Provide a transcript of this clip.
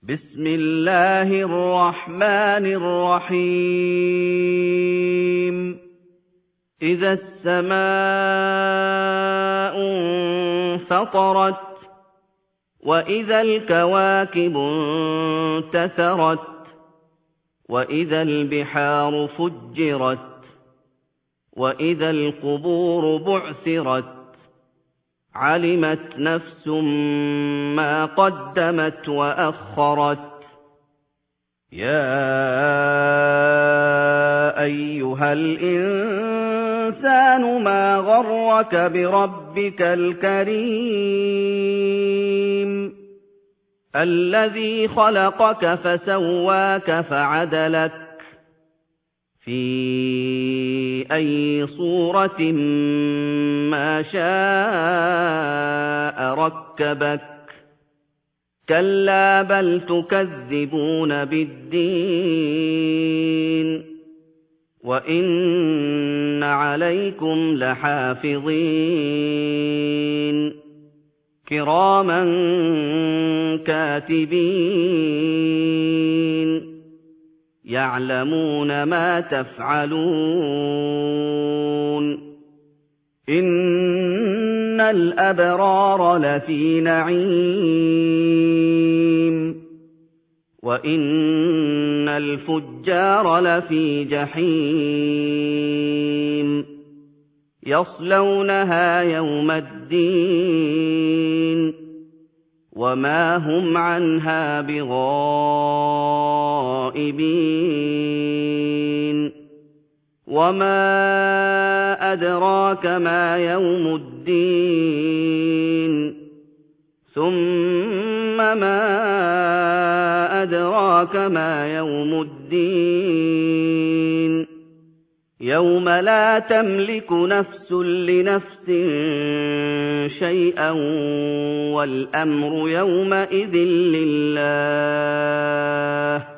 بسم الله الرحمن الرحيم إذا السماء انفطرت وإذا الكواكب انتثرت وإذا البحار فجرت وإذا القبور بعثرت علمت نفس ما قدمت وأخرت يا أيها الإنسان ما غرك بربك الكريم الذي خلقك فسواك فعدلك في أي صورة ما شاء ركبك كلا بل تكذبون بالدين وإن عليكم لحافظين كراما كاتبين يعلمون ما تفعلون إن الأبرار لفي نعيم وإن الفجار لفي جحيم يصلونها يوم الدين وما هم عنها بغائبين وما أدراك ما يوم الدين ثم ما أدراك ما يوم الدين يوم لا تملك نفس لنفس شيئا والأمر يومئذ لله